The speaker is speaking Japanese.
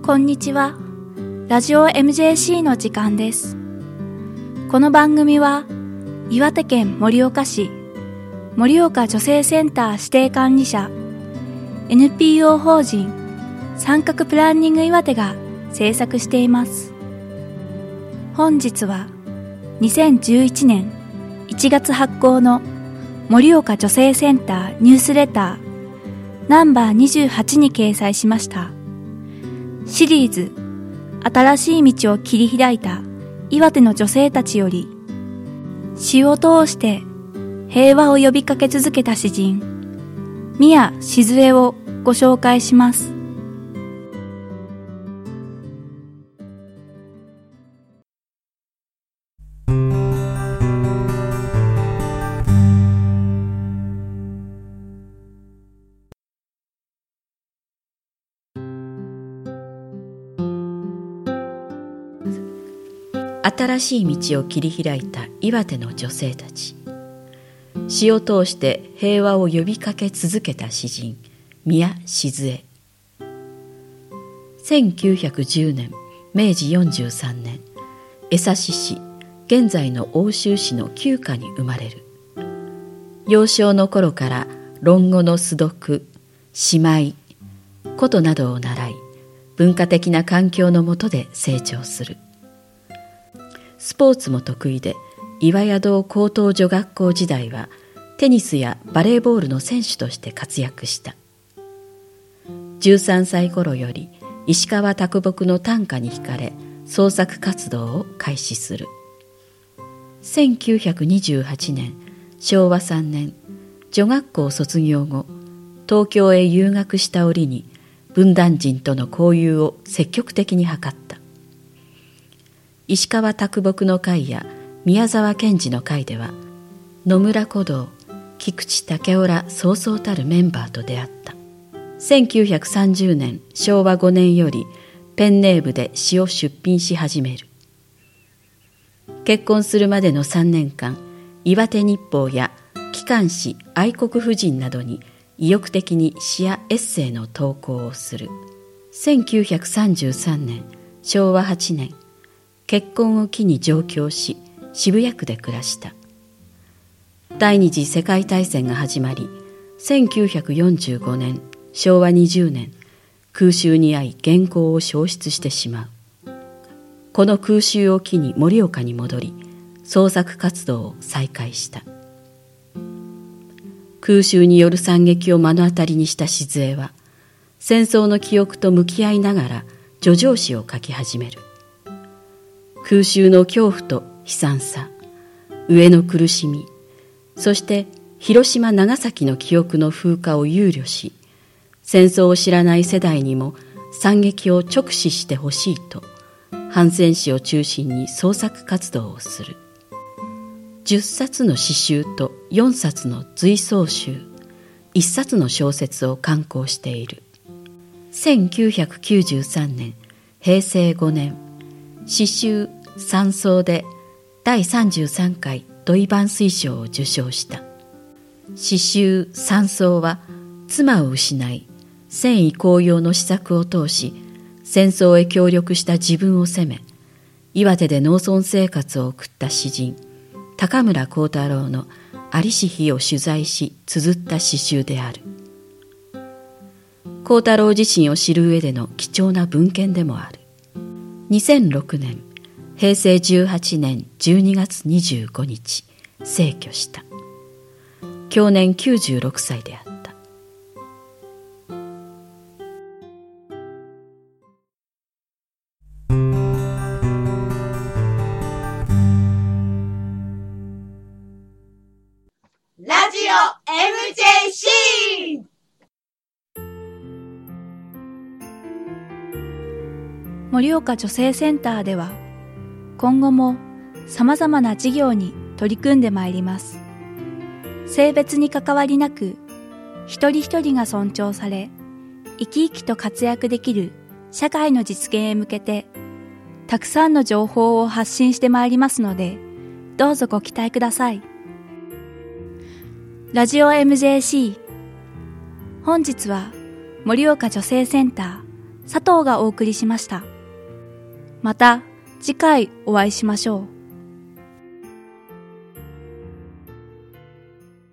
こんにちは。ラジオ MJC の時間です。この番組は岩手県盛岡市盛岡女性センター指定管理者 NPO 法人三角プランニング岩手が制作しています。本日は2011年1月発行の盛岡女性センターニュースレターナンバー28に掲載しましたシリーズ新しい道を切り開いた岩手の女性たちより詩を通して平和を呼びかけ続けた詩人宮静江をご紹介します。 新しい道を切り開いた岩手の女性たち、詩を通して平和を呼びかけ続けた詩人宮静江。1910年明治43年江差市現在の奥州市の旧家に生まれる。幼少の頃から論語の素読、詩舞、琴などを習い文化的な環境の下で成長する。スポーツも得意で岩屋堂高等女学校時代はテニスやバレーボールの選手として活躍した。13歳頃より石川啄木の短歌に惹かれ創作活動を開始する。1928年昭和3年女学校卒業後東京へ遊学した折に文壇人との交友を積極的に図った。石川啄木の会や宮沢賢治の会では野村鼓童、菊池武雄らそうそうたるメンバーと出会った。1930年昭和5年よりペンネームで詩を出品し始める。結婚するまでの3年間岩手日報や機関紙愛国婦人などに意欲的に詩やエッセイの投稿をする。1933年昭和8年結婚を機に上京し渋谷区で暮らした。第二次世界大戦が始まり1945年昭和20年空襲に遭い原稿を焼失してしまう。この空襲を機に盛岡に戻り創作活動を再開した。空襲による惨劇を目の当たりにした静江は戦争の記憶と向き合いながら叙情詩を書き始める。空襲の恐怖と悲惨さ、飢えの苦しみ、そして広島長崎の記憶の風化を憂慮し、戦争を知らない世代にも惨劇を直視してほしいと反戦詩を中心に創作活動をする。10冊の詩集と4冊の随想集、1冊の小説を刊行している。1993年平成5年詩集山荘で第33回土井万水賞を受賞した。詩集山荘は妻を失い戦意高揚の詩作を通し戦争へ協力した自分を責め岩手で農村生活を送った詩人高村光太郎の在りし日を取材し綴った詩集である。光太郎自身を知る上での貴重な文献でもある。2006年平成18年12月25日逝去した。享年96歳であった。 ラジオ MJC。 盛岡女性センターでは今後も様々な事業に取り組んでまいります。性別に関わりなく一人一人が尊重され生き生きと活躍できる社会の実現へ向けてたくさんの情報を発信してまいりますのでどうぞご期待ください。ラジオ MJC。 本日は盛岡女性センター佐藤がお送りしました。また次回お会いしましょう。